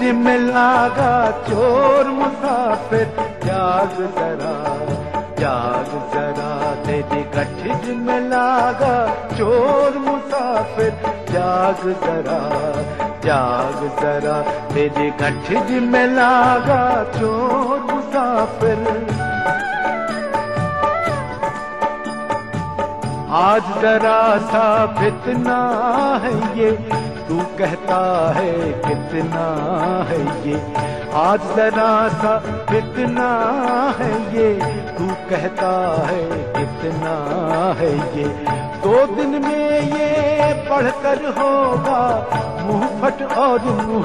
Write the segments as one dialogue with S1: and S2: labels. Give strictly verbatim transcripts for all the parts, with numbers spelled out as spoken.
S1: में लागा चोर मुसाफिर, जाग जरा जाग जरा तेरी गठिज में लागा चोर मुसाफिर, जाग जरा जाग जरा तेरी गठिज में लागा चोर मुसाफिर। आज जरा सा फितना है ये, तू कहता है कितना है ये। आज जरा सा फितना है ये, तू कहता है कितना है ये। दो दिन में ये पढ़कर होगा मुंह फट और मुंह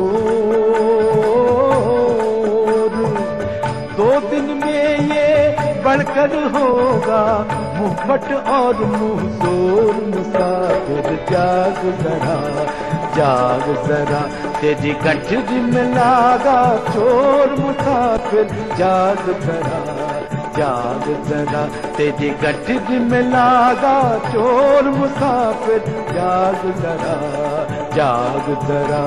S1: जोर। दो दिन में ये बढ़कर होगा मुंह फट और मुंह जोर। मुसाफिर जाग जरा जाग जरा तेरी गठिज में लागा चोर मुसाफिर, जाग जरा जाग जरा तेरी गठिज में लागा चोर मुसाफिर, जाग जरा जाग जरा।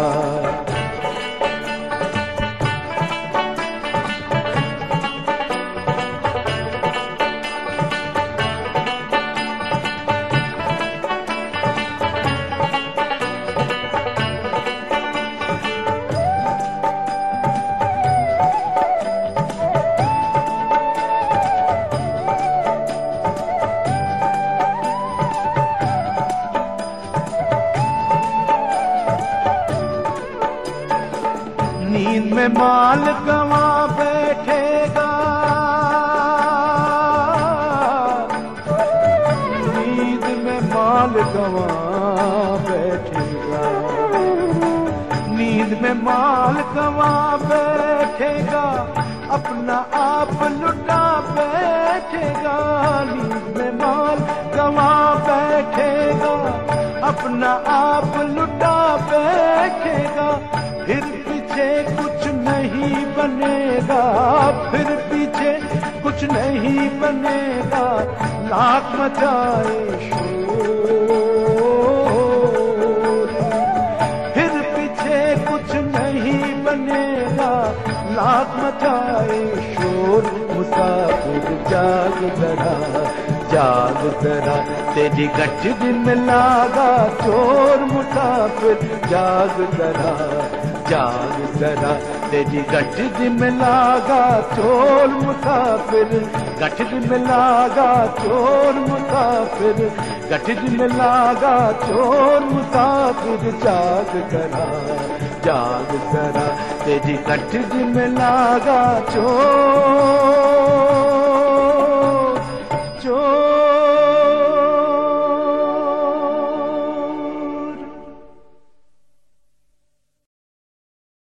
S1: नींद में माल गवा बैठेगा, नींद में माल गवा बैठेगा, नींद में माल गवा बैठेगा, अपना आप लुटा बैठेगा। नींद में माल गवा बैठेगा, अपना आप लुटा बैठेगा। फिर पीछे कुछ नहीं बनेगा, फिर पीछे कुछ नहीं बनेगा। लाख मचाए शोर, फिर पीछे कुछ नहीं बनेगा। लाख मचाए शोर। मुसाफिर जाग जरा जाग जरा तेरी गठिज में लागा चोर मुसाफिर, जाग जरा जाग जरा तेरी गठिज में लागा चोर मुसाफिर, गठिज में लागा चोर मुसाफिर, गठिज में लागा चोर मुसाफिर, जाग जरा जाग जरा तेरी गठिज में लागा चोर